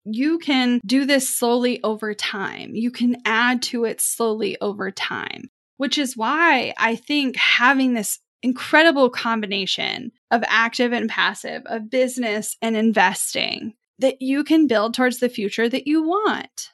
you can do this slowly over time. You can add to it slowly over time, which is why I think having this incredible combination of active and passive, of business and investing, that you can build towards the future that you want.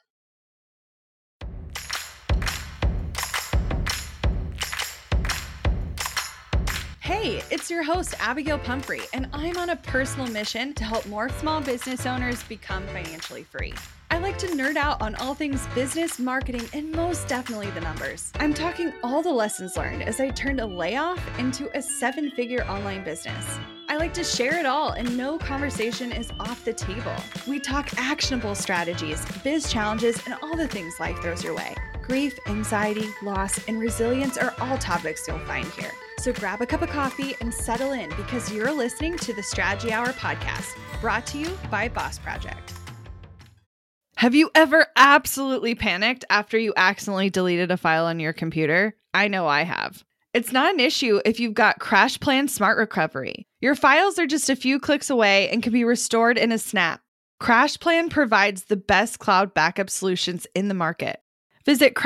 Hey, it's your host, Abigail Pumphrey, and I'm on a personal mission to help more small business owners become financially free. I like to nerd out on all things business, marketing, and most definitely the numbers. I'm talking all the lessons learned as I turned a layoff into a 7-figure online business. I like to share it all, and no conversation is off the table. We talk actionable strategies, biz challenges, and all the things life throws your way. Grief, anxiety, loss, and resilience are all topics you'll find here. So grab a cup of coffee and settle in, because you're listening to the Strategy Hour podcast, brought to you by Boss Project. Have you ever absolutely panicked after you accidentally deleted a file on your computer? I know I have. It's not an issue if you've got CrashPlan Smart Recovery. Your files are just a few clicks away and can be restored in a snap. CrashPlan provides the best cloud backup solutions in the market. Visit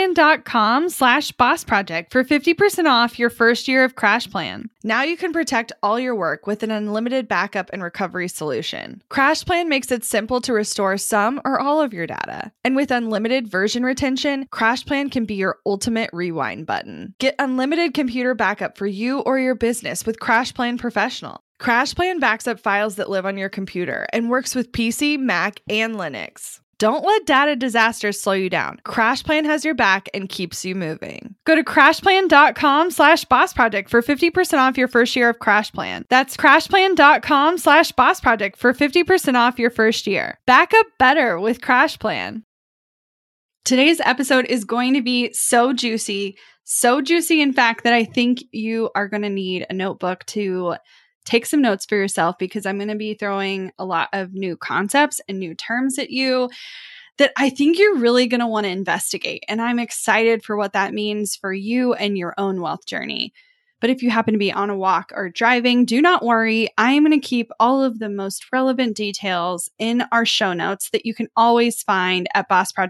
crashplan.com/bossproject for 50% off your first year of CrashPlan. Now you can protect all your work with an unlimited backup and recovery solution. CrashPlan makes it simple to restore some or all of your data. And with unlimited version retention, CrashPlan can be your ultimate rewind button. Get unlimited computer backup for you or your business with CrashPlan Professional. CrashPlan backs up files that live on your computer and works with PC, Mac, and Linux. Don't let data disasters slow you down. CrashPlan has your back and keeps you moving. Go to crashplan.com/bossproject for 50% off your first year of CrashPlan. That's crashplan.com/bossproject for 50% off your first year. Back up better with CrashPlan. Today's episode is going to be so juicy, in fact, that I think you are going to need a notebook to take some notes for yourself, because I'm going to be throwing a lot of new concepts and new terms at you that I think you're really going to want to investigate. And I'm excited for what that means for you and your own wealth journey. But if you happen to be on a walk or driving, do not worry. I am going to keep all of the most relevant details in our show notes that you can always find at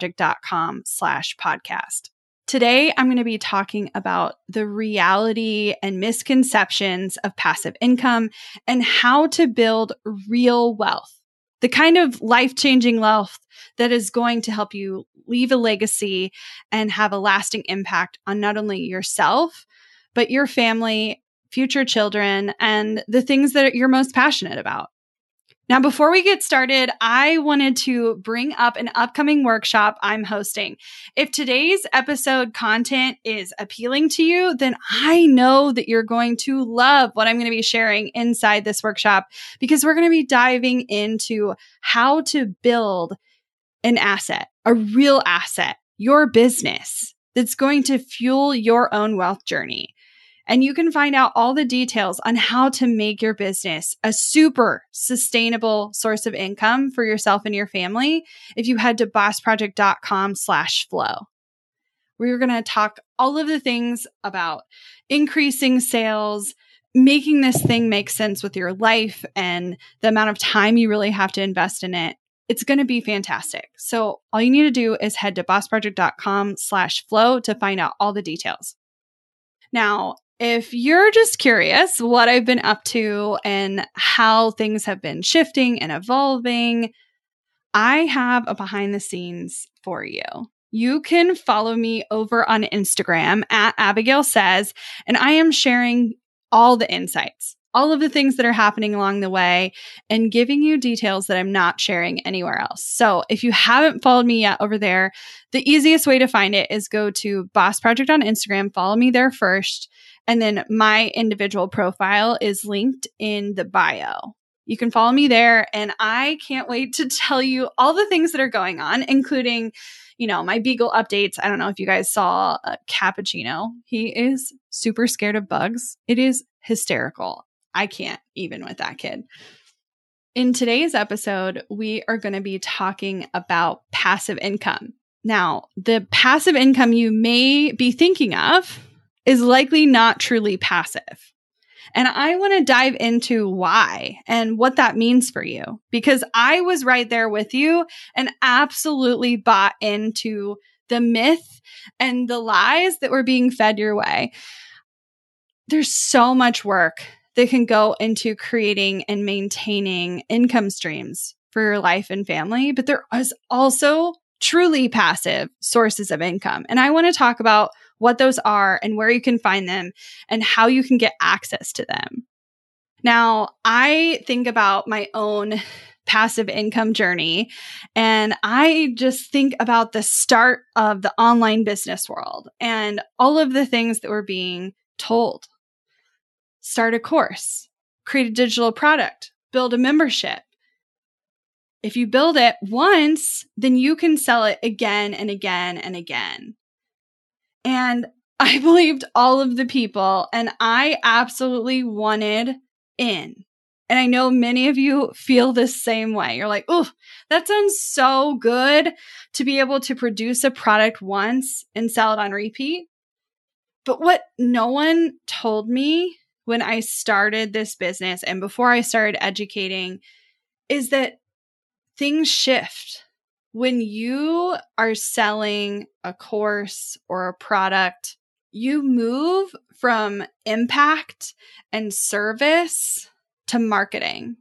bossproject.com/podcast. Today, I'm going to be talking about the reality and misconceptions of passive income and how to build real wealth, the kind of life-changing wealth that is going to help you leave a legacy and have a lasting impact on not only yourself, but your family, future children, and the things that you're most passionate about. Now, before we get started, I wanted to bring up an upcoming workshop I'm hosting. If today's episode content is appealing to you, then I know that you're going to love what I'm going to be sharing inside this workshop, because we're going to be diving into how to build an asset, a real asset, your business that's going to fuel your own wealth journey. And you can find out all the details on how to make your business a super sustainable source of income for yourself and your family if you head to bossproject.com/flow. We're going to talk all of the things about increasing sales, making this thing make sense with your life and the amount of time you really have to invest in it. It's going to be fantastic. So all you need to do is head to bossproject.com/flow to find out all the details. Now, if you're just curious what I've been up to and how things have been shifting and evolving, I have a behind the scenes for you. You can follow me over on Instagram at Abigail Says, and I am sharing all the insights, all of the things that are happening along the way, and giving you details that I'm not sharing anywhere else. So if you haven't followed me yet over there, the easiest way to find it is go to Boss Project on Instagram, follow me there first. And then my individual profile is linked in the bio. You can follow me there, and I can't wait to tell you all the things that are going on, including, my Beagle updates. I don't know if you guys saw Cappuccino. He is super scared of bugs. It is hysterical. I can't even with that kid. In today's episode, we are going to be talking about passive income. Now, the passive income you may be thinking of is likely not truly passive. And I want to dive into why and what that means for you, because I was right there with you and absolutely bought into the myth and the lies that were being fed your way. There's so much work that can go into creating and maintaining income streams for your life and family, but there is also truly passive sources of income. And I want to talk about what those are and where you can find them and how you can get access to them. Now, I think about my own passive income journey, and I just think about the start of the online business world and all of the things that were being told. Start a course, create a digital product, build a membership. If you build it once, then you can sell it again and again and again. And I believed all of the people, and I absolutely wanted in. And I know many of you feel the same way. You're like, oh, that sounds so good to be able to produce a product once and sell it on repeat. But what no one told me when I started this business and before I started educating is that things shift. When you are selling a course or a product, you move from impact and service to marketing.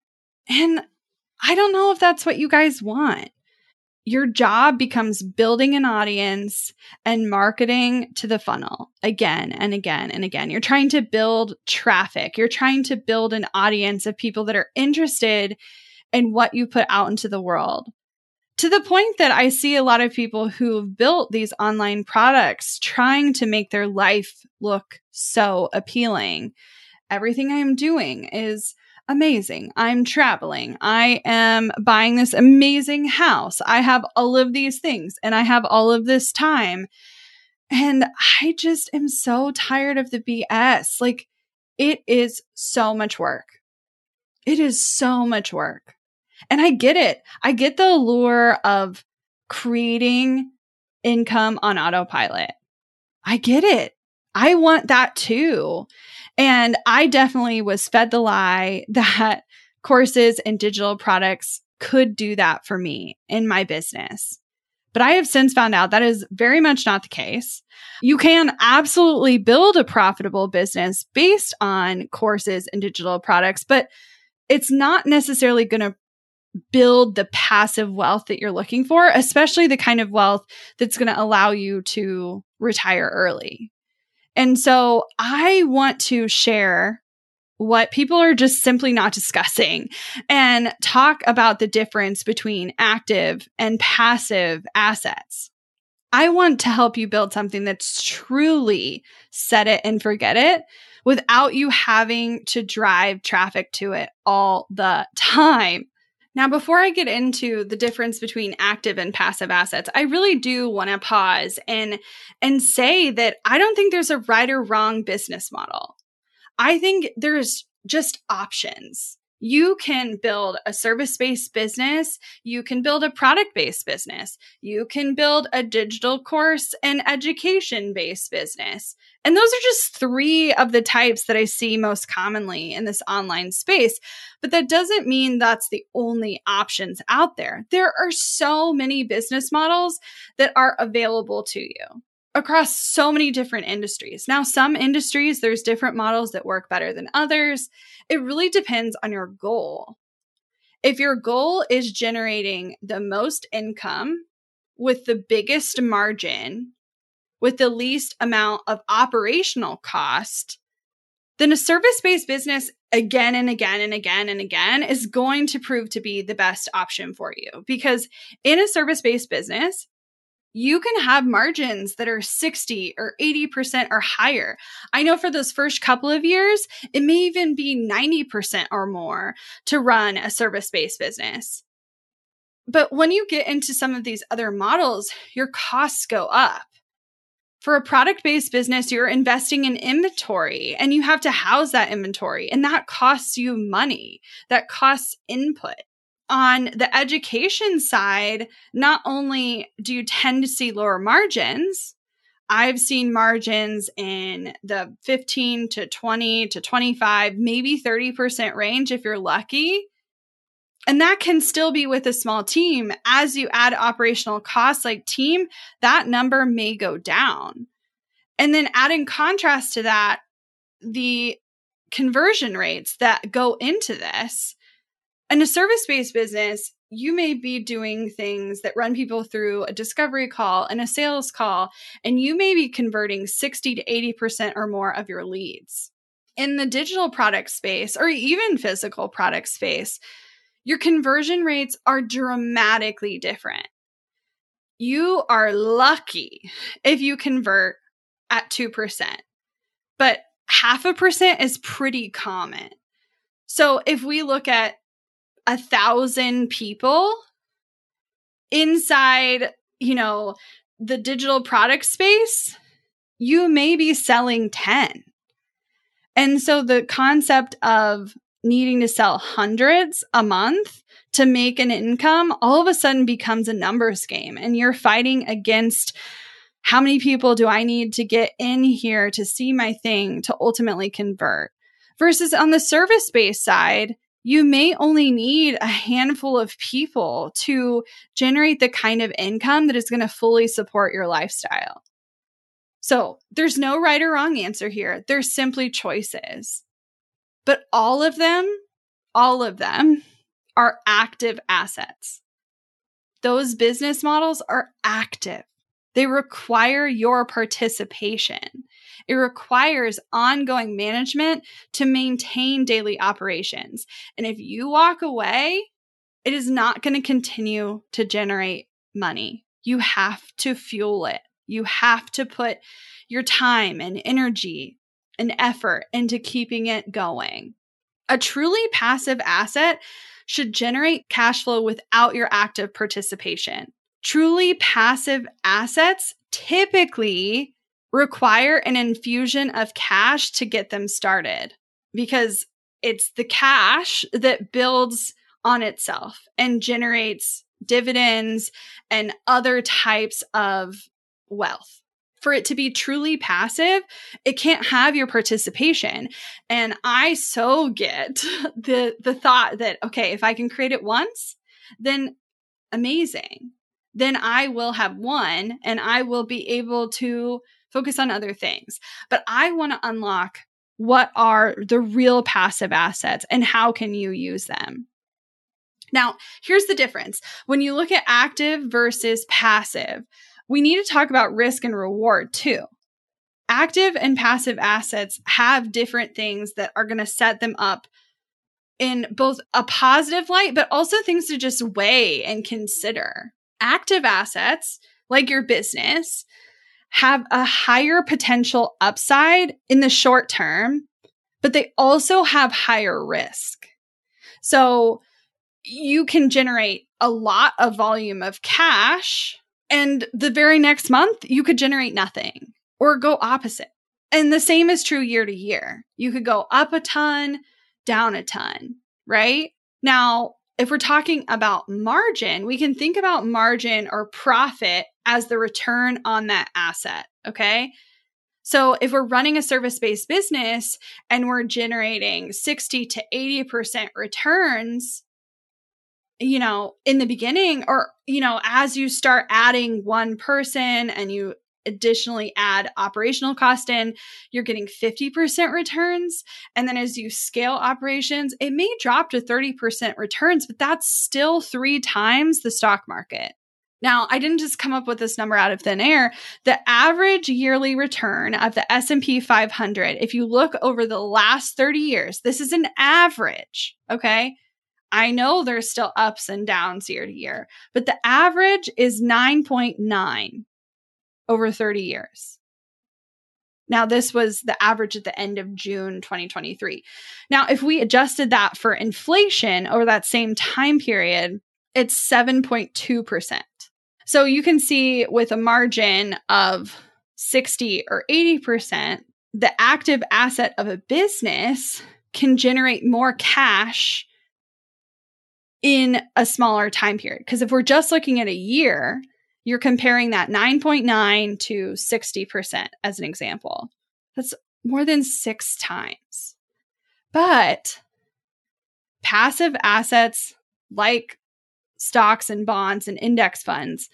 And I don't know if that's what you guys want. Your job becomes building an audience and marketing to the funnel again and again and again. You're trying to build traffic. You're trying to build an audience of people that are interested in what you put out into the world. To the point that I see a lot of people who've built these online products trying to make their life look so appealing. Everything I'm doing is amazing. I'm traveling. I am buying this amazing house. I have all of these things and I have all of this time. And I just am so tired of the BS. Like, it is so much work. It is so much work. And I get it. I get the allure of creating income on autopilot. I get it. I want that too. And I definitely was fed the lie that courses and digital products could do that for me in my business. But I have since found out that is very much not the case. You can absolutely build a profitable business based on courses and digital products, but it's not necessarily going to build the passive wealth that you're looking for, especially the kind of wealth that's going to allow you to retire early. And so I want to share what people are just simply not discussing and talk about the difference between active and passive assets. I want to help you build something that's truly set it and forget it without you having to drive traffic to it all the time. Now, before I get into the difference between active and passive assets, I really do want to pause and say that I don't think there's a right or wrong business model. I think there's just options. You can build a service-based business. You can build a product-based business. You can build a digital course and education-based business. And those are just three of the types that I see most commonly in this online space. But that doesn't mean that's the only options out there. There are so many business models that are available to you across so many different industries. Now, some industries, there's different models that work better than others. It really depends on your goal. If your goal is generating the most income with the biggest margin, with the least amount of operational cost, then a service-based business again and again and again and again is going to prove to be the best option for you. Because in a service-based business, you can have margins that are 60 or 80% or higher. I know for those first couple of years, it may even be 90% or more to run a service-based business. But when you get into some of these other models, your costs go up. For a product-based business, you're investing in inventory and you have to house that inventory, and that costs you money. That costs input. On the education side, not only do you tend to see lower margins, I've seen margins in the 15 to 20 to 25, maybe 30% range if you're lucky. And that can still be with a small team. As you add operational costs like team, that number may go down. And then add in contrast to that, the conversion rates that go into this. In a service-based business, you may be doing things that run people through a discovery call and a sales call, and you may be converting 60 to 80% or more of your leads. In the digital product space, or even physical product space, your conversion rates are dramatically different. You are lucky if you convert at 2%, but 0.5% is pretty common. So if we look at 1,000 people inside, the digital product space, you may be selling 10. And so the concept of needing to sell hundreds a month to make an income all of a sudden becomes a numbers game. And you're fighting against how many people do I need to get in here to see my thing to ultimately convert? Versus on the service-based side, you may only need a handful of people to generate the kind of income that is going to fully support your lifestyle. So there's no right or wrong answer here. There's simply choices. But all of them are active assets. Those business models are active. They require your participation. It requires ongoing management to maintain daily operations. And if you walk away, it is not going to continue to generate money. You have to fuel it. You have to put your time and energy and effort into keeping it going. A truly passive asset should generate cash flow without your active participation. Truly passive assets typically require an infusion of cash to get them started because it's the cash that builds on itself and generates dividends and other types of wealth. For it to be truly passive, it can't have your participation. And I so get the thought that, okay, if I can create it once, then amazing. Then I will have won and I will be able to focus on other things. But I want to unlock what are the real passive assets and how can you use them? Now, here's the difference. When you look at active versus passive, we need to talk about risk and reward too. Active and passive assets have different things that are going to set them up in both a positive light, but also things to just weigh and consider. Active assets, like your business, have a higher potential upside in the short term, but they also have higher risk. So you can generate a lot of volume of cash, and the very next month, you could generate nothing or go opposite. And the same is true year to year. You could go up a ton, down a ton, right? Now, if we're talking about margin, we can think about margin or profit as the return on that asset, okay? So if we're running a service-based business and we're generating 60 to 80% returns, in the beginning, or, as you start adding one person and you additionally add operational cost in, you're getting 50% returns. And then as you scale operations, it may drop to 30% returns, but that's still 3 times the stock market. Now, I didn't just come up with this number out of thin air. The average yearly return of the S&P 500, if you look over the last 30 years, this is an average, okay? I know there's still ups and downs year to year, but the average is 9.9 over 30 years. Now, this was the average at the end of June 2023. Now, if we adjusted that for inflation over that same time period, it's 7.2%. So you can see with a margin of 60 or 80%, the active asset of a business can generate more cash in a smaller time period. Because if we're just looking at a year, You're comparing that 9.9 to 60% as an example. That's more than 6 times. But passive assets like stocks and bonds and index funds,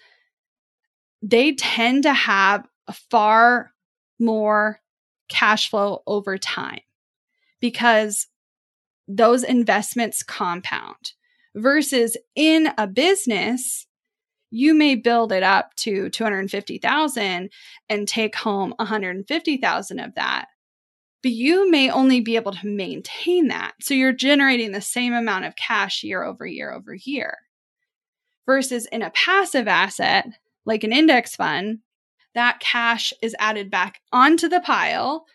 they tend to have a far more cash flow over time because those investments compound. Versus in a business, you may build it up to 250,000 and take home 150,000 of that. But you may only be able to maintain that. So you're generating the same amount of cash year over year over year. Versus in a passive asset, like an index fund, that cash is added back onto the pile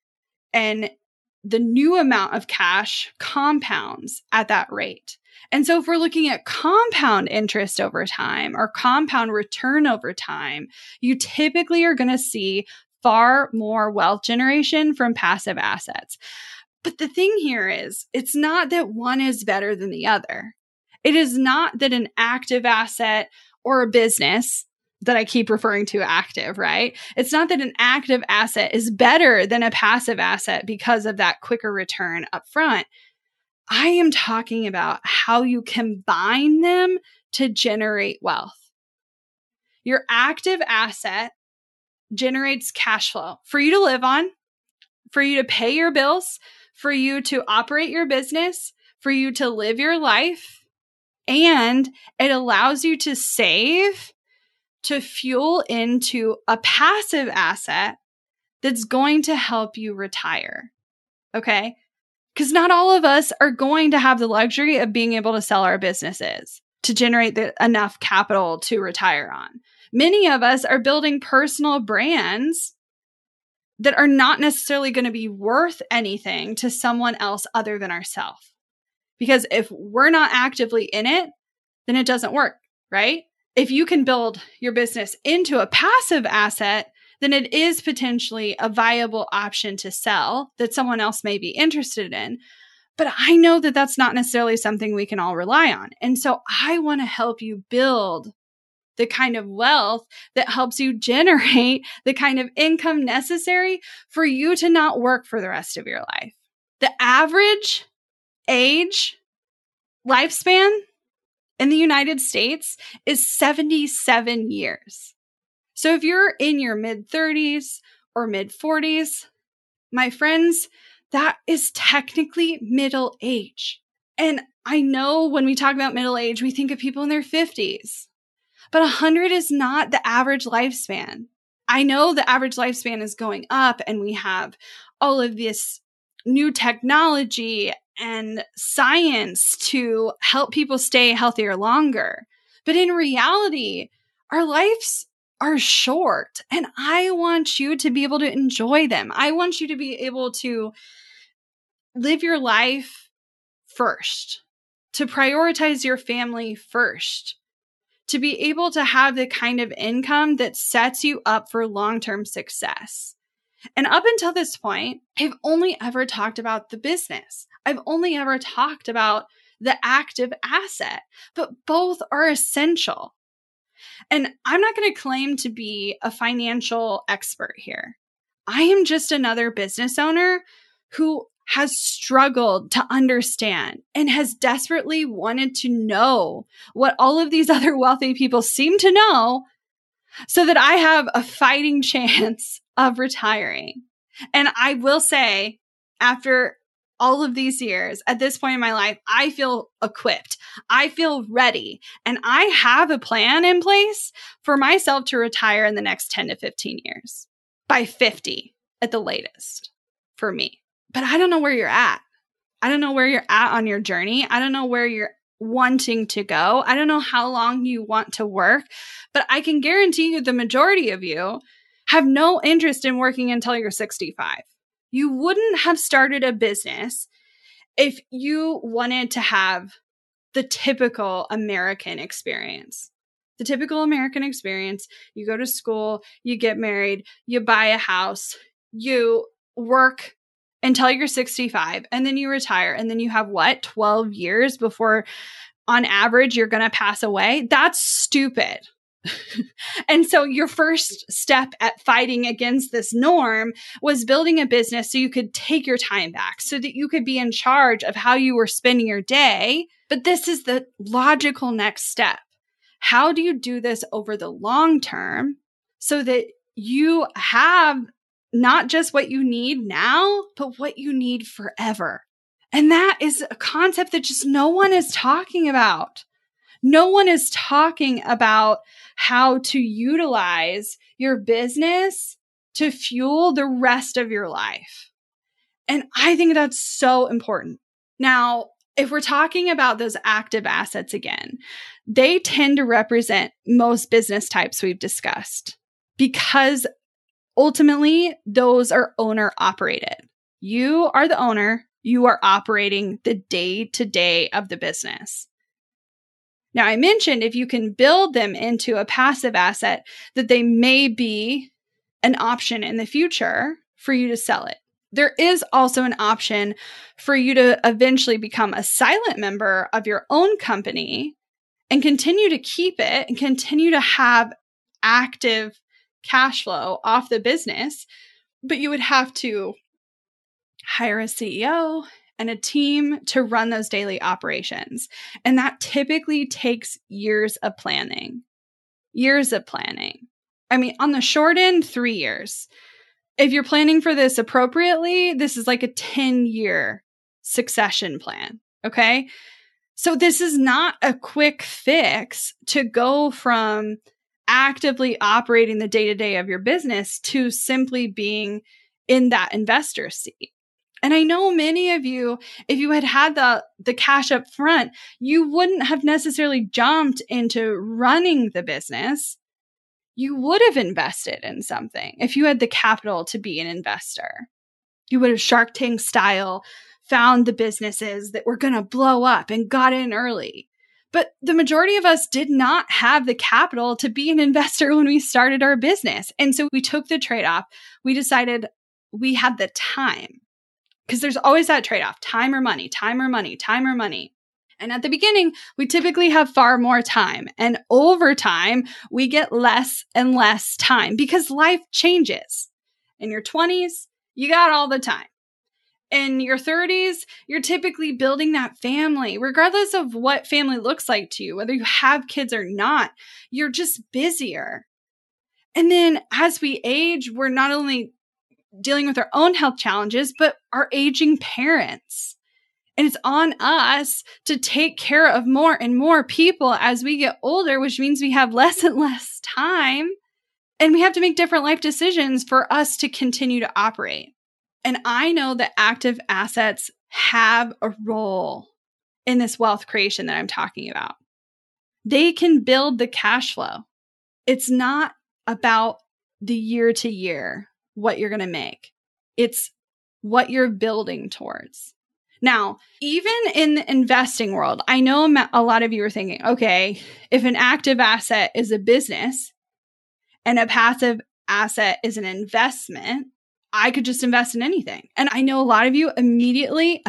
and the new amount of cash compounds at that rate. And so if we're looking at compound interest over time or compound return over time, you typically are going to see far more wealth generation from passive assets. But the thing here is, it's not that one is better than the other. It is not that an active asset or a business that I keep referring to active, right? It's not that an active asset is better than a passive asset because of that quicker return up front. I am talking about how you combine them to generate wealth. Your active asset generates cash flow for you to live on, for you to pay your bills, for you to operate your business, for you to live your life, and it allows you to save to fuel into a passive asset that's going to help you retire. Okay? Because not all of us are going to have the luxury of being able to sell our businesses to generate enough capital to retire on. Many of us are building personal brands that are not necessarily going to be worth anything to someone else other than ourselves. Because if we're not actively in it, then it doesn't work, right? If you can build your business into a passive asset, then it is potentially a viable option to sell that someone else may be interested in. But I know that that's not necessarily something we can all rely on. And so I want to help you build the kind of wealth that helps you generate the kind of income necessary for you to not work for the rest of your life. The average age lifespan in the United States is 77 years. So if you're in your mid-30s or mid-40s, my friends, that is technically middle age. And I know when we talk about middle age, we think of people in their 50s. But 100 is not the average lifespan. I know the average lifespan is going up and we have all of this new technology and science to help people stay healthier longer. But in reality, our lives are short and I want you to be able to enjoy them. I want you to be able to live your life first, to prioritize your family first, to be able to have the kind of income that sets you up for long-term success. And up until this point, I've only ever talked about the business. I've only ever talked about the active asset, but both are essential. And I'm not going to claim to be a financial expert here. I am just another business owner who has struggled to understand and has desperately wanted to know what all of these other wealthy people seem to know so that I have a fighting chance of retiring. And I will say, after all of these years, at this point in my life, I feel equipped. I feel ready. And I have a plan in place for myself to retire in the next 10 to 15 years, by 50 at the latest for me. But I don't know where you're at. I don't know where you're at on your journey. I don't know where you're wanting to go. I don't know how long you want to work, but I can guarantee you the majority of you have no interest in working until you're 65. You wouldn't have started a business if you wanted to have the typical American experience. The typical American experience, you go to school, you get married, you buy a house, you work until you're 65, and then you retire, and then you have 12 years before, on average, you're going to pass away? That's stupid. And so your first step at fighting against this norm was building a business so you could take your time back, so that you could be in charge of how you were spending your day. But this is the logical next step. How do you do this over the long term so that you have not just what you need now, but what you need forever? And that is a concept that just no one is talking about. No one is talking about how to utilize your business to fuel the rest of your life. And I think that's so important. Now, if we're talking about those active assets again, they tend to represent most business types we've discussed because ultimately those are owner operated. You are the owner. You are operating the day-to-day of the business. Now, I mentioned if you can build them into a passive asset, that they may be an option in the future for you to sell it. There is also an option for you to eventually become a silent member of your own company and continue to keep it and continue to have active cash flow off the business. But you would have to hire a CEO and a team to run those daily operations. And that typically takes years of planning. Years of planning. I mean, on the short end, 3 years. If you're planning for this appropriately, this is like a 10-year succession plan. Okay. So this is not a quick fix to go from actively operating the day-to-day of your business to simply being in that investor seat. And I know many of you, if you had the cash up front, you wouldn't have necessarily jumped into running the business. You would have invested in something if you had the capital to be an investor. You would have Shark Tank style found the businesses that were going to blow up and got in early. But the majority of us did not have the capital to be an investor when we started our business. And so we took the trade-off. We decided we had the time. Because there's always that trade-off, time or money, time or money, time or money. And at the beginning, we typically have far more time. And over time, we get less and less time because life changes. In your 20s, you got all the time. In your 30s, you're typically building that family, regardless of what family looks like to you, whether you have kids or not, you're just busier. And then as we age, we're not only dealing with our own health challenges, but our aging parents. And it's on us to take care of more and more people as we get older, which means we have less and less time. And we have to make different life decisions for us to continue to operate. And I know that active assets have a role in this wealth creation that I'm talking about. They can build the cash flow. It's not about the year to year what you're going to make. It's what you're building towards. Now, even in the investing world, I know a lot of you are thinking, okay, if an active asset is a business and a passive asset is an investment, I could just invest in anything. And I know a lot of you immediately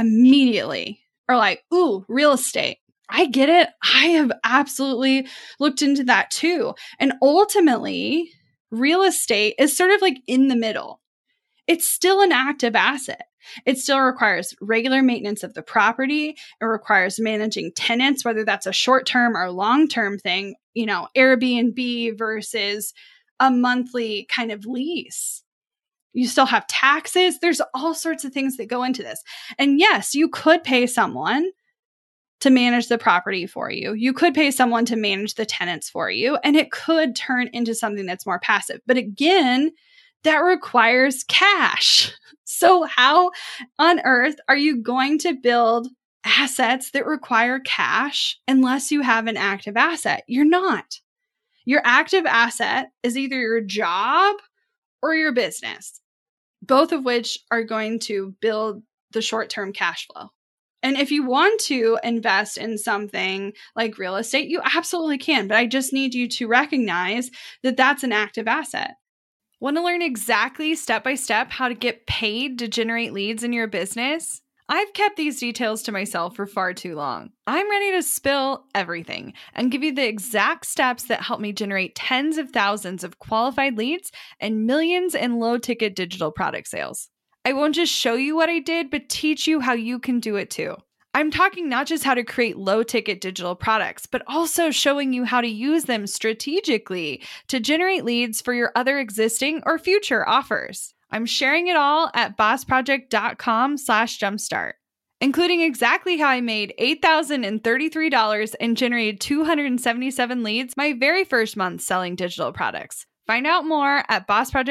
are like, ooh, real estate. I get it. I have absolutely looked into that too. And ultimately, real estate is sort of like in the middle. It's still an active asset. It still requires regular maintenance of the property. It requires managing tenants, whether that's a short-term or long-term thing, Airbnb versus a monthly kind of lease. You still have taxes. There's all sorts of things that go into this. And yes, you could pay someone to manage the property for you. You could pay someone to manage the tenants for you, and it could turn into something that's more passive. But again, that requires cash. So how on earth are you going to build assets that require cash unless you have an active asset? You're not. Your active asset is either your job or your business, both of which are going to build the short-term cash flow. And if you want to invest in something like real estate, you absolutely can. But I just need you to recognize that that's an active asset. Want to learn exactly step by step how to get paid to generate leads in your business? I've kept these details to myself for far too long. I'm ready to spill everything and give you the exact steps that help me generate tens of thousands of qualified leads and millions in low-ticket digital product sales. I won't just show you what I did, but teach you how you can do it too. I'm talking not just how to create low-ticket digital products, but also showing you how to use them strategically to generate leads for your other existing or future offers. I'm sharing it all at bossproject.com/jumpstart, including exactly how I made $8,033 and generated 277 leads my very first month selling digital products. Find out more at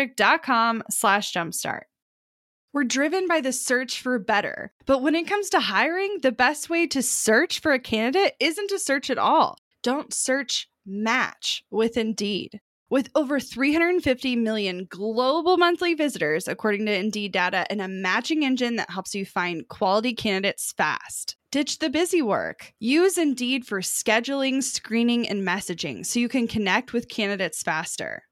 bossproject.com/jumpstart. We're driven by the search for better, but when it comes to hiring, the best way to search for a candidate isn't to search at all. Don't search, match with Indeed. With over 350 million global monthly visitors, according to Indeed data, and a matching engine that helps you find quality candidates fast. Ditch the busy work. Use Indeed for scheduling, screening, and messaging so you can connect with candidates faster.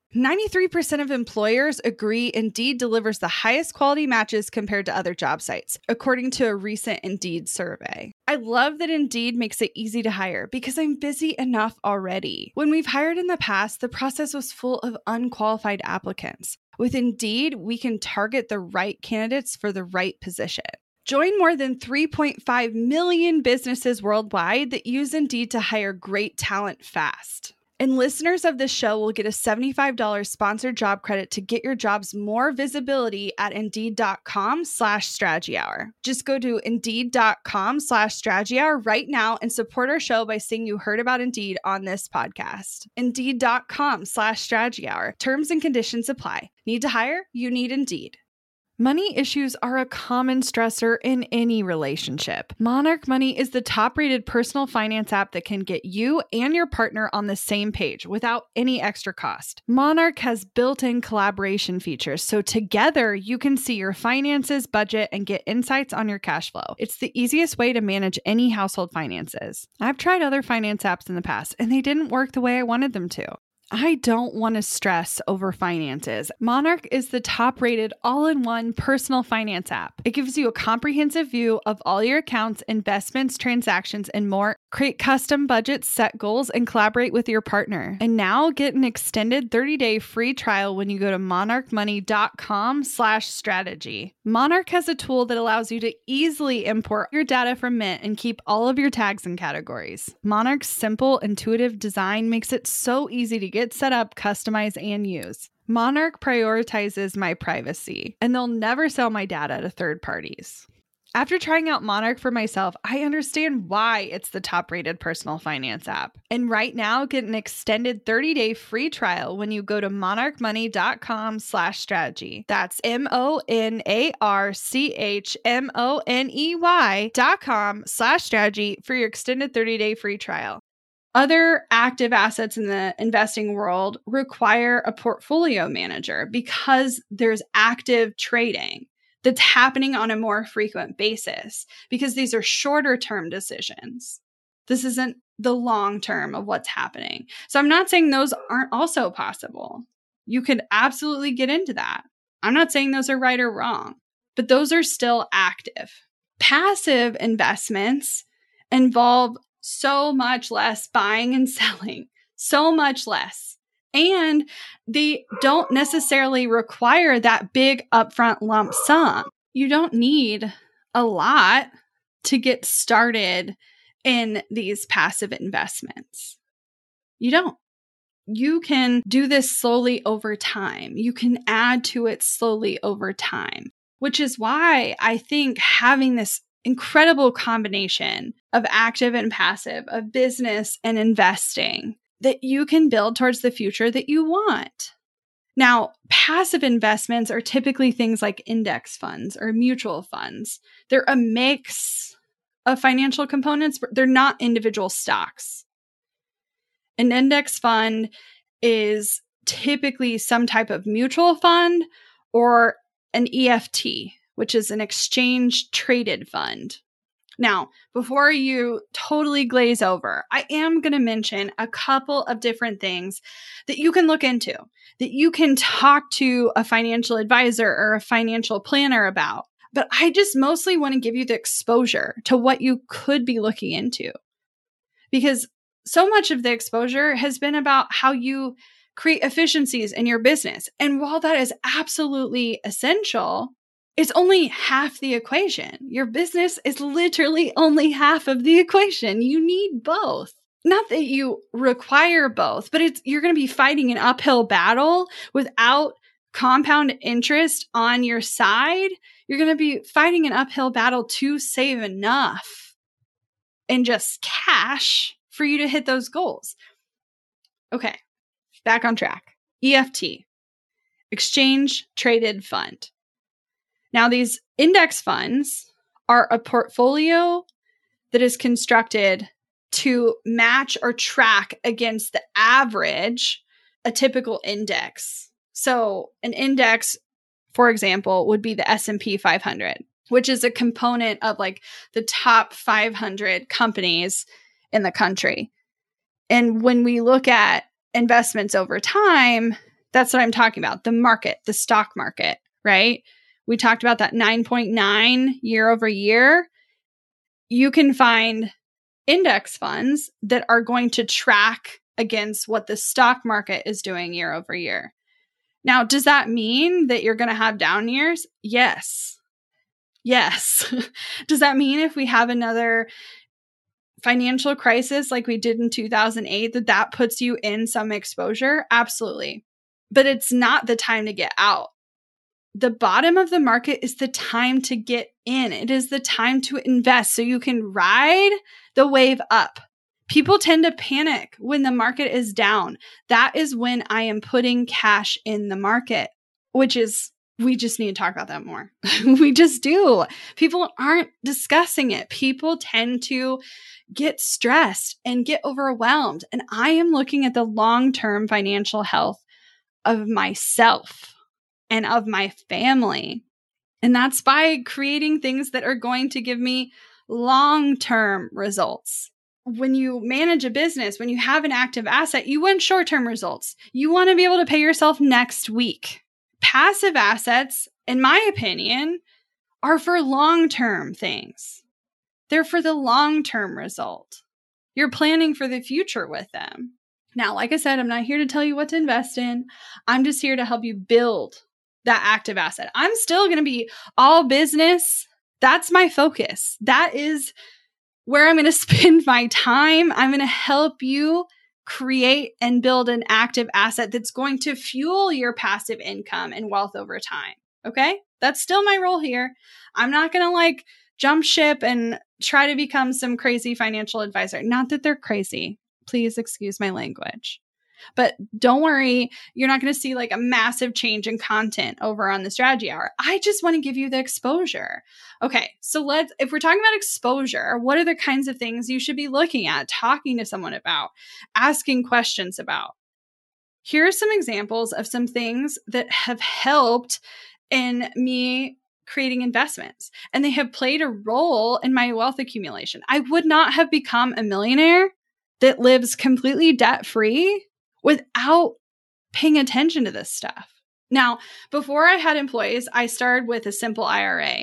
93% of employers agree Indeed delivers the highest quality matches compared to other job sites, according to a recent Indeed survey. I love that Indeed makes it easy to hire because I'm busy enough already. When we've hired in the past, the process was full of unqualified applicants. With Indeed, we can target the right candidates for the right position. Join more than 3.5 million businesses worldwide that use Indeed to hire great talent fast. And listeners of this show will get a $75 sponsored job credit to get your jobs more visibility at Indeed.com/Strategy Hour. Just go to Indeed.com/Strategy Hour right now and support our show by saying you heard about Indeed on this podcast. Indeed.com/Strategy Hour. Terms and conditions apply. Need to hire? You need Indeed. Money issues are a common stressor in any relationship. Monarch Money is the top-rated personal finance app that can get you and your partner on the same page without any extra cost. Monarch has built-in collaboration features, so together you can see your finances, budget, and get insights on your cash flow. It's the easiest way to manage any household finances. I've tried other finance apps in the past, and they didn't work the way I wanted them to. I don't want to stress over finances. Monarch is the top-rated all-in-one personal finance app. It gives you a comprehensive view of all your accounts, investments, transactions, and more. Create custom budgets, set goals, and collaborate with your partner. And now get an extended 30-day free trial when you go to monarchmoney.com/strategy. Monarch has a tool that allows you to easily import your data from Mint and keep all of your tags and categories. Monarch's simple, intuitive design makes it so easy to get set up, customize, and use. Monarch prioritizes my privacy, and they'll never sell my data to third parties. After trying out Monarch for myself, I understand why it's the top-rated personal finance app. And right now, get an extended 30-day free trial when you go to monarchmoney.com/strategy. That's monarchmoney.com/strategy for your extended 30-day free trial. Other active assets in the investing world require a portfolio manager because there's active trading that's happening on a more frequent basis because these are shorter term decisions. This isn't the long term of what's happening. So I'm not saying those aren't also possible. You could absolutely get into that. I'm not saying those are right or wrong, but those are still active. Passive investments involve so much less buying and selling, so much less. And they don't necessarily require that big upfront lump sum. You don't need a lot to get started in these passive investments. You don't. You can do this slowly over time. You can add to it slowly over time, which is why I think having this incredible combination of active and passive, of business and investing, that you can build towards the future that you want. Now, passive investments are typically things like index funds or mutual funds. They're a mix of financial components, but they're not individual stocks. An index fund is typically some type of mutual fund or an EFT, which is an exchange traded fund. Now, before you totally glaze over, I am going to mention a couple of different things that you can look into, that you can talk to a financial advisor or a financial planner about. But I just mostly want to give you the exposure to what you could be looking into, because so much of the exposure has been about how you create efficiencies in your business. And while that is absolutely essential, it's only half the equation. Your business is literally only half of the equation. You need both. Not that you require both, but you're going to be fighting an uphill battle without compound interest on your side. You're going to be fighting an uphill battle to save enough in just cash for you to hit those goals. Okay, back on track. EFT, Exchange Traded Fund. Now, these index funds are a portfolio that is constructed to match or track against the average, a typical index. So an index, for example, would be the S&P 500, which is a component of like the top 500 companies in the country. And when we look at investments over time, that's what I'm talking about. The market, the stock market, right? We talked about that 9.9 year over year. You can find index funds that are going to track against what the stock market is doing year over year. Now, does that mean that you're going to have down years? Yes. Yes. Does that mean if we have another financial crisis like we did in 2008, that puts you in some exposure? Absolutely. But it's not the time to get out. The bottom of the market is the time to get in. It is the time to invest so you can ride the wave up. People tend to panic when the market is down. That is when I am putting cash in the market, which is, we just need to talk about that more. We just do. People aren't discussing it. People tend to get stressed and get overwhelmed. And I am looking at the long-term financial health of myself and of my family. And that's by creating things that are going to give me long-term results. When you manage a business, when you have an active asset, you want short-term results. You want to be able to pay yourself next week. Passive assets, in my opinion, are for long-term things. They're for the long-term result. You're planning for the future with them. Now, like I said, I'm not here to tell you what to invest in. I'm just here to help you build that active asset. I'm still going to be all business. That's my focus. That is where I'm going to spend my time. I'm going to help you create and build an active asset that's going to fuel your passive income and wealth over time. Okay? That's still my role here. I'm not going to jump ship and try to become some crazy financial advisor. Not that they're crazy. Please excuse my language. But don't worry, you're not going to see a massive change in content over on the Strategy Hour. I just want to give you the exposure. Okay, so if we're talking about exposure, what are the kinds of things you should be looking at, talking to someone about, asking questions about? Here are some examples of some things that have helped in me creating investments, and they have played a role in my wealth accumulation. I would not have become a millionaire that lives completely debt-free without paying attention to this stuff. Now, before I had employees, I started with a simple IRA.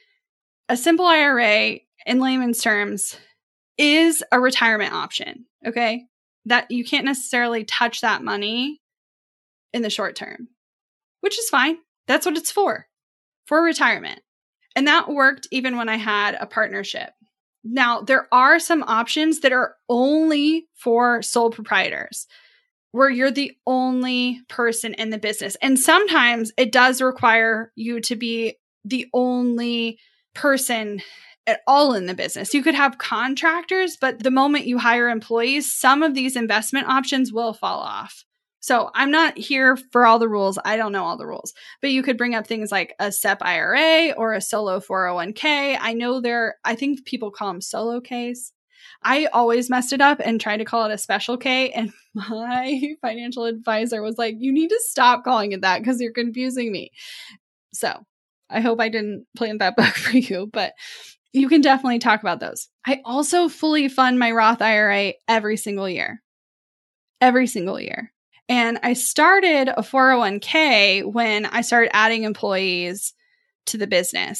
A simple IRA, in layman's terms, is a retirement option, okay? That you can't necessarily touch that money in the short term, which is fine. That's what it's for retirement. And that worked even when I had a partnership. Now, there are some options that are only for sole proprietors, where you're the only person in the business. And sometimes it does require you to be the only person at all in the business. You could have contractors, but the moment you hire employees, some of these investment options will fall off. So I'm not here for all the rules. I don't know all the rules, but you could bring up things like a SEP IRA or a solo 401k. I think people call them solo Ks. I always messed it up and tried to call it a special K. And my financial advisor was like, you need to stop calling it that because you're confusing me. So I hope I didn't plant that bug for you, but you can definitely talk about those. I also fully fund my Roth IRA every single year. Every single year. And I started a 401k when I started adding employees to the business.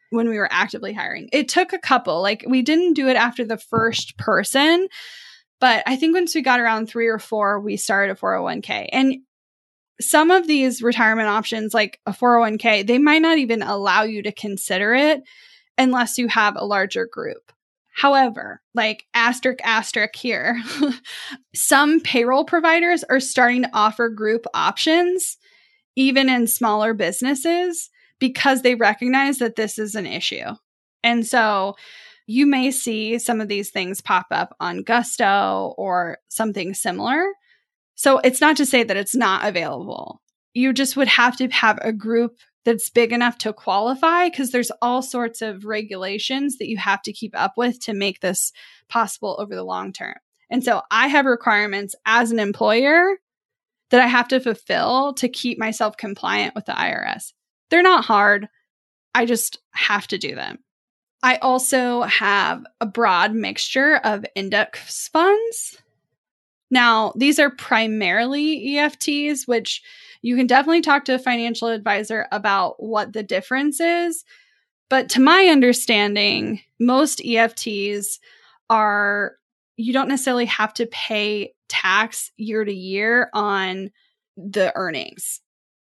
when we were actively hiring. It took a couple, like we didn't do it after the first person, but I think once we got around 3 or 4, we started a 401k. And some of these retirement options, like a 401k, they might not even allow you to consider it unless you have a larger group. However, like asterisk here, some payroll providers are starting to offer group options, even in smaller businesses, because they recognize that this is an issue. And so you may see some of these things pop up on Gusto or something similar. So it's not to say that it's not available. You just would have to have a group that's big enough to qualify, because there's all sorts of regulations that you have to keep up with to make this possible over the long term. And so I have requirements as an employer that I have to fulfill to keep myself compliant with the IRS. They're not hard. I just have to do them. I also have a broad mixture of index funds. Now, these are primarily EFTs, which you can definitely talk to a financial advisor about what the difference is. But to my understanding, most EFTs are, you don't necessarily have to pay tax year to year on the earnings.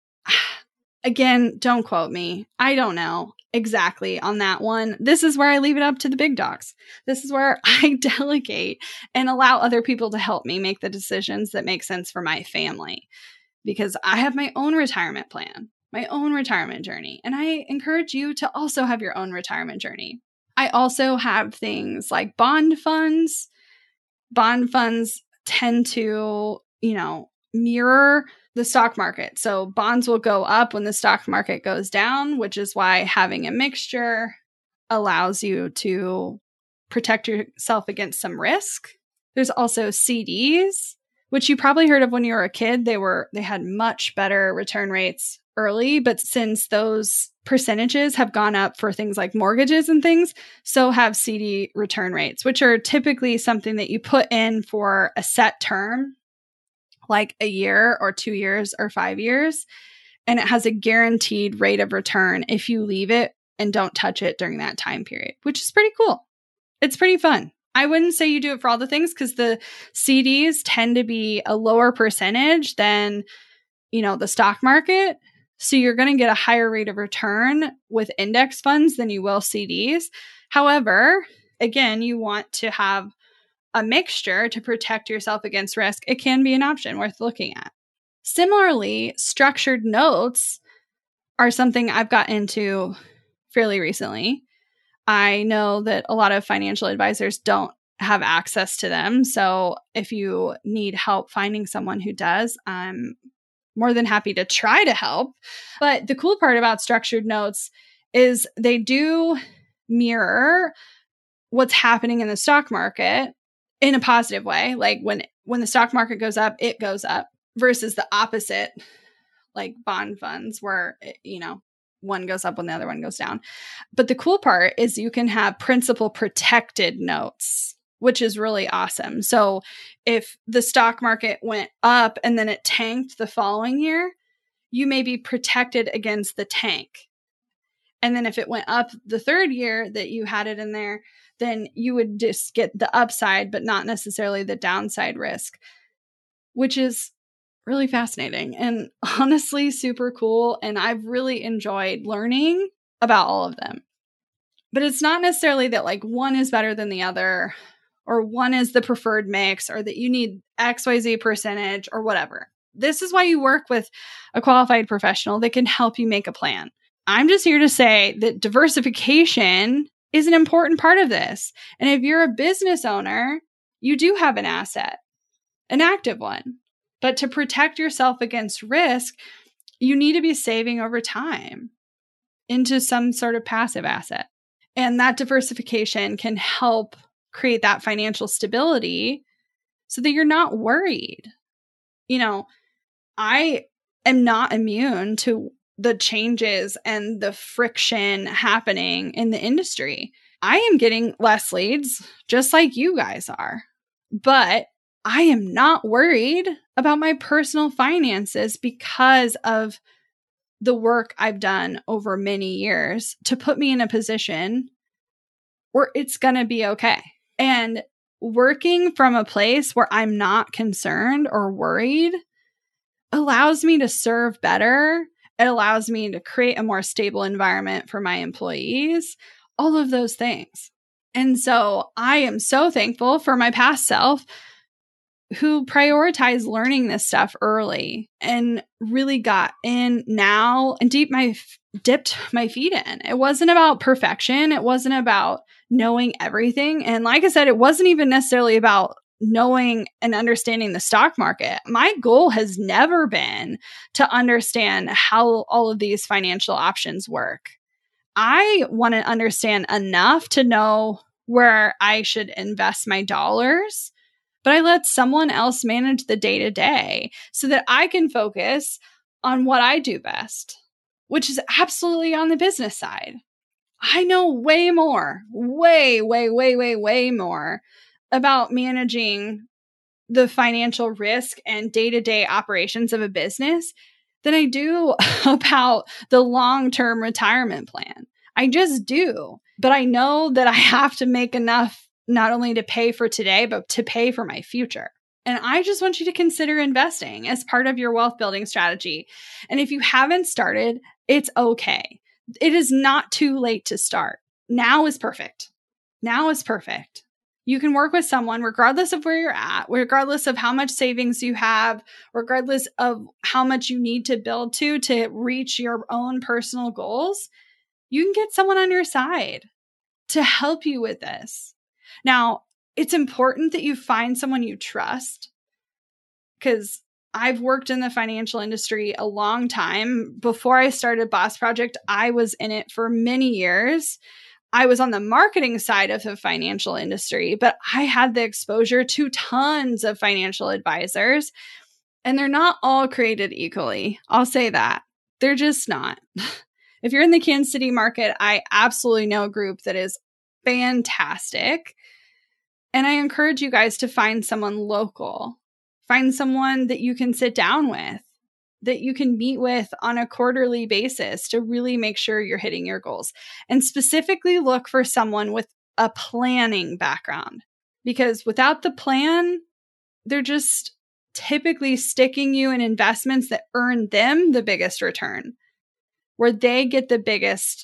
Again, don't quote me. I don't know exactly on that one. This is where I leave it up to the big dogs. This is where I delegate and allow other people to help me make the decisions that make sense for my family, because I have my own retirement plan, my own retirement journey, and I encourage you to also have your own retirement journey. I also have things like bond funds. Bond funds tend to, mirror the stock market. So bonds will go up when the stock market goes down, which is why having a mixture allows you to protect yourself against some risk. There's also CDs, which you probably heard of when you were a kid. They had much better return rates early, but since those percentages have gone up for things like mortgages and things, so have CD return rates, which are typically something that you put in for a set term, like a year or 2 years or 5 years. And it has a guaranteed rate of return if you leave it and don't touch it during that time period, which is pretty cool. It's pretty fun. I wouldn't say you do it for all the things, because the CDs tend to be a lower percentage than, the stock market. So you're going to get a higher rate of return with index funds than you will CDs. However, again, you want to have a mixture to protect yourself against risk. It can be an option worth looking at. Similarly, structured notes are something I've got into fairly recently. I know that a lot of financial advisors don't have access to them. So if you need help finding someone who does, I'm more than happy to try to help. But the cool part about structured notes is they do mirror what's happening in the stock market in a positive way. Like when the stock market goes up, it goes up, versus the opposite, like bond funds where, one goes up when the other one goes down. But the cool part is you can have principal protected notes, which is really awesome. So if the stock market went up and then it tanked the following year, you may be protected against the tank. And then if it went up the third year that you had it in there, then you would just get the upside, but not necessarily the downside risk, which is really fascinating and honestly super cool. And I've really enjoyed learning about all of them. But it's not necessarily that like one is better than the other, or one is the preferred mix, or that you need XYZ percentage or whatever. This is why you work with a qualified professional that can help you make a plan. I'm just here to say that diversification is an important part of this. And if you're a business owner, you do have an asset, an active one. But to protect yourself against risk, you need to be saving over time into some sort of passive asset. And that diversification can help create that financial stability so that you're not worried. I am not immune to the changes and the friction happening in the industry. I am getting less leads, just like you guys are. But I am not worried about my personal finances because of the work I've done over many years to put me in a position where it's going to be okay. And working from a place where I'm not concerned or worried allows me to serve better. It allows me to create a more stable environment for my employees, all of those things. And so I am so thankful for my past self who prioritized learning this stuff early and really got in now and dipped my feet in. It wasn't about perfection. It wasn't about knowing everything. And like I said, it wasn't even necessarily about knowing and understanding the stock market. My goal has never been to understand how all of these financial options work. I want to understand enough to know where I should invest my dollars, but I let someone else manage the day to day so that I can focus on what I do best, which is absolutely on the business side. I know way more, way more about managing the financial risk and day-to-day operations of a business than I do about the long-term retirement plan. I just do. But I know that I have to make enough not only to pay for today, but to pay for my future. And I just want you to consider investing as part of your wealth building strategy. And if you haven't started, it's okay. It is not too late to start. Now is perfect. Now is perfect. You can work with someone regardless of where you're at, regardless of how much savings you have, regardless of how much you need to build to reach your own personal goals. You can get someone on your side to help you with this. Now, it's important that you find someone you trust, because I've worked in the financial industry a long time. Before I started Boss Project, I was in it for many years. I was on the marketing side of the financial industry, but I had the exposure to tons of financial advisors, and they're not all created equally. I'll say that. They're just not. If you're in the Kansas City market, I absolutely know a group that is fantastic. And I encourage you guys to find someone local. Find someone that you can sit down with, that you can meet with on a quarterly basis to really make sure you're hitting your goals. And specifically look for someone with a planning background, because without the plan, they're just typically sticking you in investments that earn them the biggest return, where they get the biggest,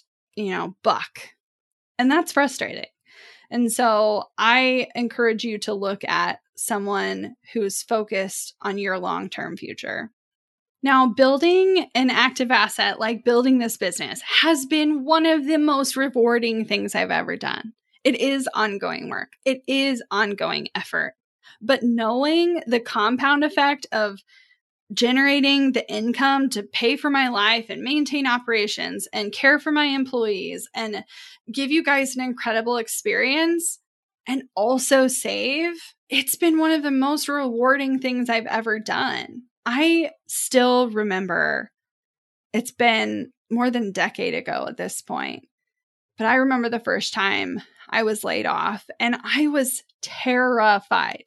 buck. And that's frustrating. And so I encourage you to look at someone who's focused on your long-term future. Now, building an active asset like building this business has been one of the most rewarding things I've ever done. It is ongoing work. It is ongoing effort. But knowing the compound effect of generating the income to pay for my life and maintain operations and care for my employees and give you guys an incredible experience and also save, it's been one of the most rewarding things I've ever done. I still remember, it's been more than a decade ago at this point, but I remember the first time I was laid off, and I was terrified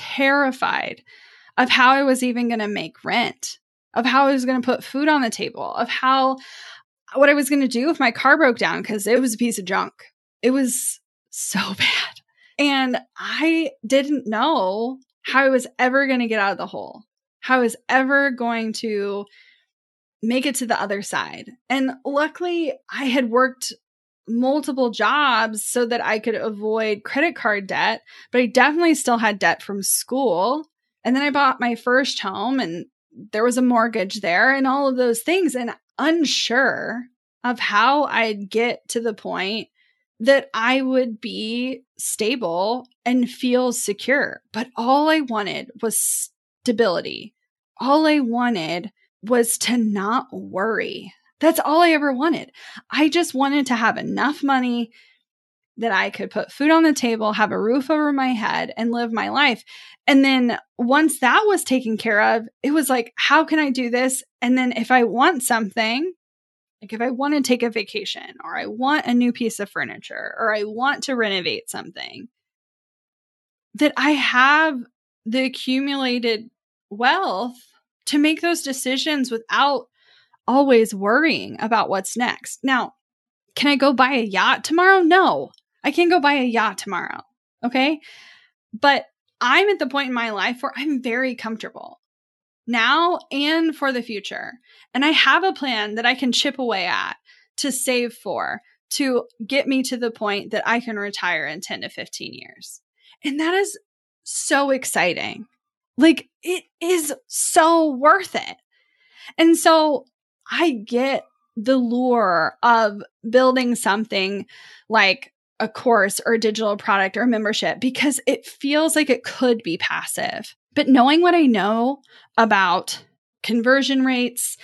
of how I was even going to make rent, of how I was going to put food on the table, of what I was going to do if my car broke down, because it was a piece of junk. It was so bad. And I didn't know how I was ever going to get out of the hole, how I was ever going to make it to the other side. And luckily, I had worked multiple jobs so that I could avoid credit card debt, but I definitely still had debt from school. And then I bought my first home, and there was a mortgage there and all of those things, and unsure of how I'd get to the point that I would be stable and feel secure. But all I wanted was stability. All I wanted was to not worry. That's all I ever wanted. I just wanted to have enough money that I could put food on the table, have a roof over my head, and live my life. And then once that was taken care of, it was like, how can I do this? And then if I want something, like if I want to take a vacation, or I want a new piece of furniture, or I want to renovate something, that I have the accumulated wealth to make those decisions without always worrying about what's next. Now, can I go buy a yacht tomorrow? No, I can't go buy a yacht tomorrow. Okay. But I'm at the point in my life where I'm very comfortable now and for the future. And I have a plan that I can chip away at to save for, to get me to the point that I can retire in 10 to 15 years. And that is so exciting. Like, it is so worth it. And so I get the lure of building something like a course or a digital product or a membership because it feels like it could be passive. But knowing what I know about conversion rates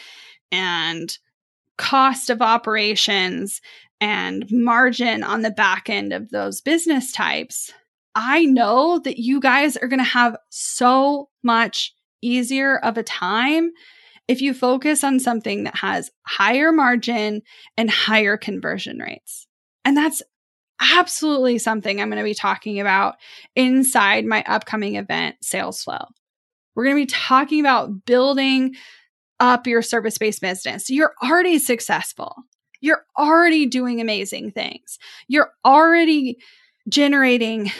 and cost of operations and margin on the back end of those business types, I know that you guys are going to have so much easier of a time if you focus on something that has higher margin and higher conversion rates. And that's absolutely something I'm going to be talking about inside my upcoming event, Sales Flow. We're going to be talking about building up your service-based business. You're already successful. You're already doing amazing things. You're already generating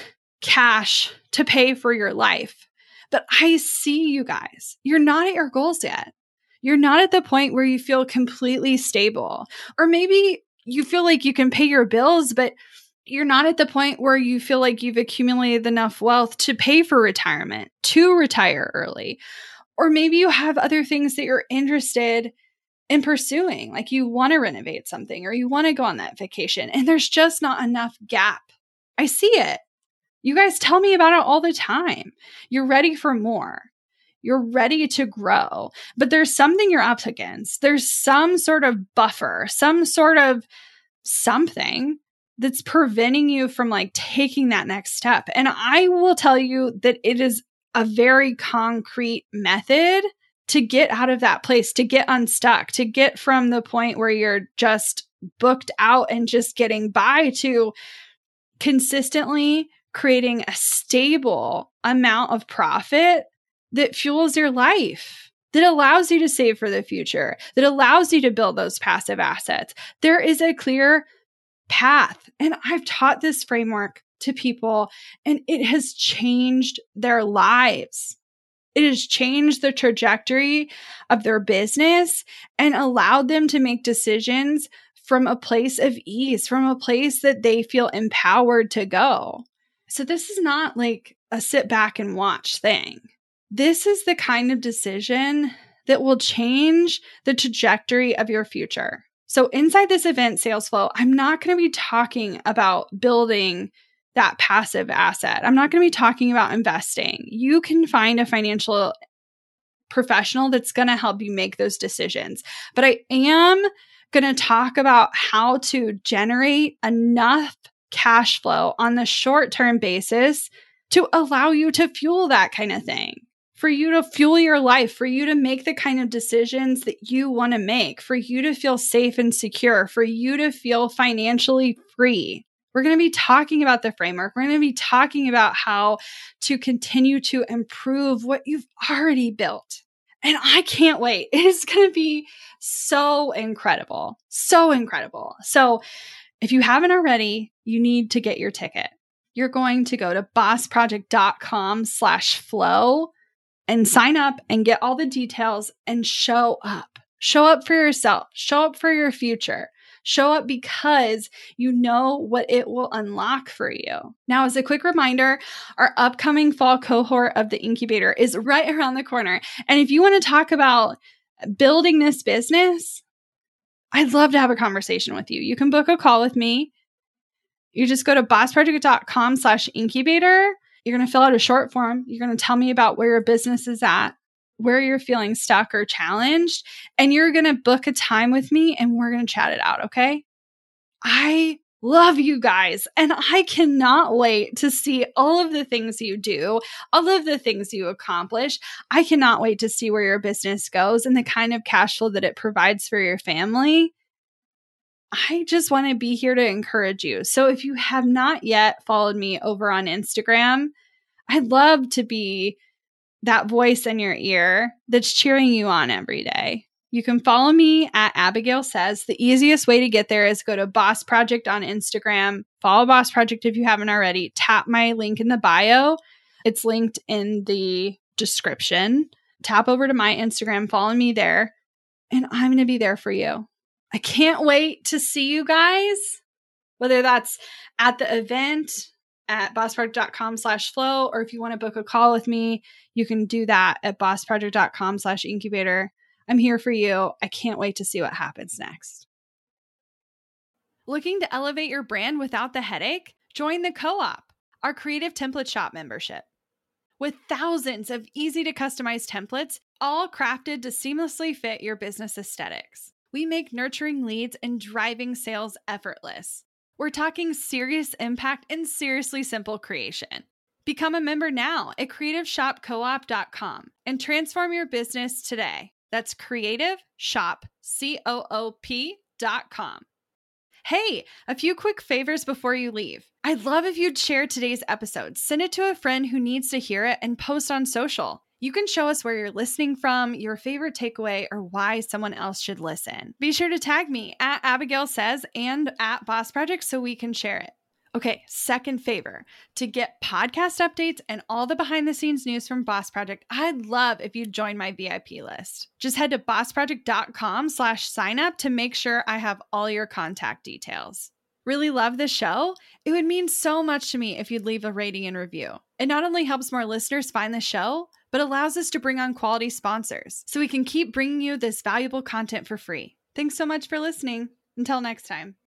cash to pay for your life. But I see you guys. You're not at your goals yet. You're not at the point where you feel completely stable. Or maybe you feel like you can pay your bills, but you're not at the point where you feel like you've accumulated enough wealth to pay for retirement, to retire early. Or maybe you have other things that you're interested in pursuing, like you want to renovate something or you want to go on that vacation, and there's just not enough gap. I see it. You guys tell me about it all the time. You're ready for more. You're ready to grow, but there's something you're up against. There's some sort of buffer, some sort of something that's preventing you from like taking that next step. And I will tell you that it is a very concrete method to get out of that place, to get unstuck, to get from the point where you're just booked out and just getting by to consistently creating a stable amount of profit that fuels your life, that allows you to save for the future, that allows you to build those passive assets. There is a clear path. And I've taught this framework to people, and it has changed their lives. It has changed the trajectory of their business and allowed them to make decisions from a place of ease, from a place that they feel empowered to go. So this is not like a sit back and watch thing. This is the kind of decision that will change the trajectory of your future. So inside this event, Sales Flow, I'm not going to be talking about building that passive asset. I'm not going to be talking about investing. You can find a financial professional that's going to help you make those decisions. But I am going to talk about how to generate enough cash flow on the short-term basis to allow you to fuel that kind of thing, for you to fuel your life, for you to make the kind of decisions that you want to make, for you to feel safe and secure, for you to feel financially free. We're going to be talking about the framework. We're going to be talking about how to continue to improve what you've already built. And I can't wait. It is going to be so incredible. So incredible. So if you haven't already, you need to get your ticket. You're going to go to bossproject.com/flow and sign up and get all the details and show up. Show up for yourself. Show up for your future. Show up because you know what it will unlock for you. Now, as a quick reminder, our upcoming fall cohort of the incubator is right around the corner. And if you want to talk about building this business, I'd love to have a conversation with you. You can book a call with me. You just go to bossproject.com/incubator. You're going to fill out a short form. You're going to tell me about where your business is at, where you're feeling stuck or challenged, and you're going to book a time with me and we're going to chat it out, okay? I love you guys, and I cannot wait to see all of the things you do, all of the things you accomplish. I cannot wait to see where your business goes and the kind of cash flow that it provides for your family. I just want to be here to encourage you. So if you have not yet followed me over on Instagram, I'd love to be that voice in your ear that's cheering you on every day. You can follow me at Abigail Says. The easiest way to get there is go to Boss Project on Instagram. Follow Boss Project if you haven't already. Tap my link in the bio. It's linked in the description. Tap over to my Instagram, follow me there, and I'm going to be there for you. I can't wait to see you guys, whether that's at the event at bossproject.com/flow, or if you want to book a call with me, you can do that at bossproject.com/incubator. I'm here for you. I can't wait to see what happens next. Looking to elevate your brand without the headache? Join the Co-op, our creative template shop membership. With thousands of easy to customize templates, all crafted to seamlessly fit your business aesthetics, we make nurturing leads and driving sales effortless. We're talking serious impact and seriously simple creation. Become a member now at creativeshopcoop.com and transform your business today. That's creativeshopcoop.com. Hey, a few quick favors before you leave. I'd love if you'd share today's episode, send it to a friend who needs to hear it, and post on social. You can show us where you're listening from, your favorite takeaway, or why someone else should listen. Be sure to tag me at Abigail Says and at Boss Project so we can share it. Okay, second favor, to get podcast updates and all the behind the scenes news from Boss Project, I'd love if you'd join my VIP list. Just head to bossproject.com/sign up to make sure I have all your contact details. Really love the show? It would mean so much to me if you'd leave a rating and review. It not only helps more listeners find the show, but allows us to bring on quality sponsors so we can keep bringing you this valuable content for free. Thanks so much for listening. Until next time.